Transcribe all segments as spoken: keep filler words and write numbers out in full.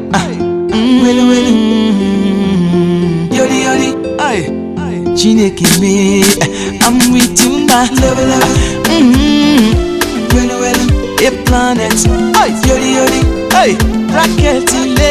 Ah, mm, well, well, mm, yoli, yoli, aye. Chineke me, I'm with you, my love, love. Mm, well, well, a planet, aye, yoli, yoli, aye. Rocket,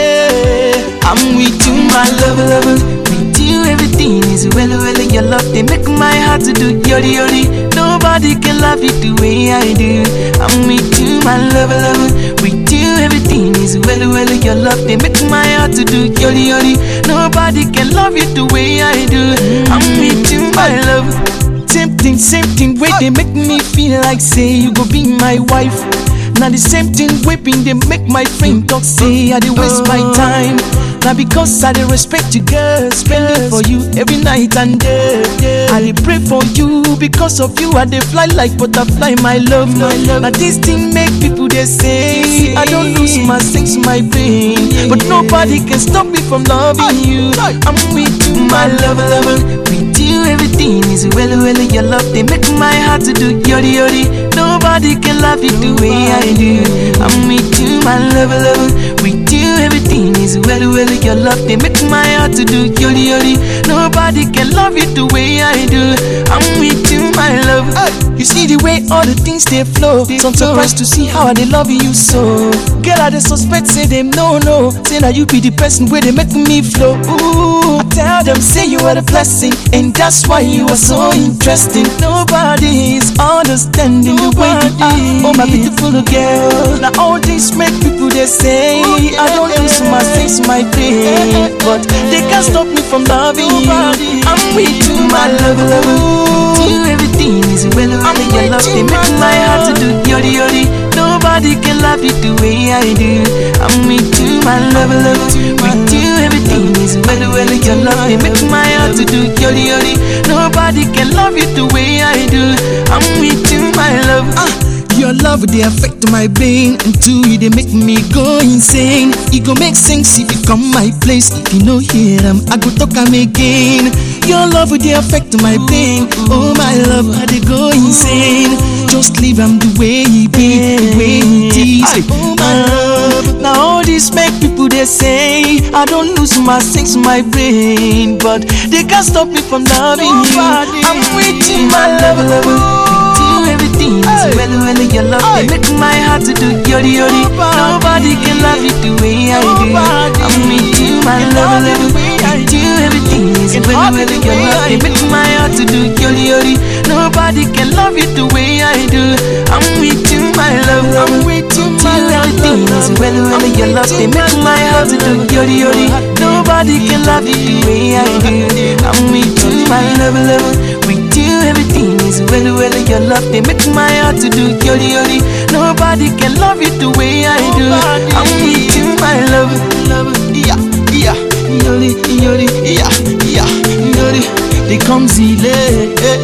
I'm with you, my love, love. With you, everything is well, well. Your love, they make my heart to do yoli, yoli. Nobody can love you the way I do. I'm with you, my love, love. With you, everything is well, well. Your love, they make my heart to do yoli, yoli. Nobody can love you the way I do. I'm with you, my love. Same thing, same thing, way they make me feel like say you go be my wife. Now the same thing whipping they make my friend talk say I dey waste my time. Now because I dey respect you, girl, spending for you every night and day. I dey pray for you because of you. I dey fly like butterfly, my love. Now this thing make people they say I don't lose my sense, my brain, but nobody can stop me from loving you. I'm with you, my love, love. With you everything is well, well. Your love they make my heart to do yodi yodi. Nobody can love you the way I do. I'm with you, my love, love. With you everything is well, well. Your love they make my heart to do yodi yodi. Nobody can love you the way I do. I'm with you, my love. You see the way all the things they flow. So I'm surprised to see how they love you so. Girl, I they suspect say them no no. Say now you be the person where they make me flow. Ooh, I tell them say you are the blessing, and that's why you are so interesting. Nobody is understanding the way you are. Oh my beautiful girl. Now all this make people they say I don't lose my sense, my pain, but they can't stop me from loving you. I'm with you, my love, love. With you everything is well, well. Your love they make my heart to do yodi yodi. Nobody can love you the way I do. I'm with you, my love, love. With you everything is well, well. Your love they make my heart to do yodi yodi. Nobody can love you the way I do. I'm with you, my love. uh. Your love, they affect my brain. And two, they make me go insane. It go make sense if you come my place. If you know hear them, I go talk am again. Your love, they affect my brain. Oh my love, I they go insane. Just leave them the way he be, the way he is. Oh my love. Now all this make people they say I don't lose my sense, my brain, but they can't stop me from loving you. I'm with you, my love, love. Everything is well, well. Your love they make my heart to do yodi yodi. Nobody can love you the way I do. I'm with you, my love, love. With you everything is well, well. Your love they make my heart to do yodi yodi. Nobody can love you the way I do. I'm with you, my love. I'm with you, my love. Everything is well, well. Your love they make my heart to do yodi yodi. Nobody can love you the way I do. I'm with you, my love, love. With you everything is well, well. Your love they make my heart to do yodi yodi. Nobody can love you the way I do. I'm with you, my love, love. Yeah, yeah, yodi yodi, yeah, yeah, yodi. They come zile, eh,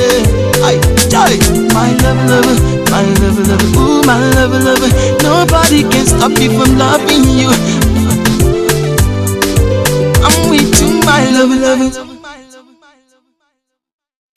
eh. Ay, ay. My love, love, my love, love. Ooh, my love, love. Nobody can stop me from loving you. I'm with you, my love, love.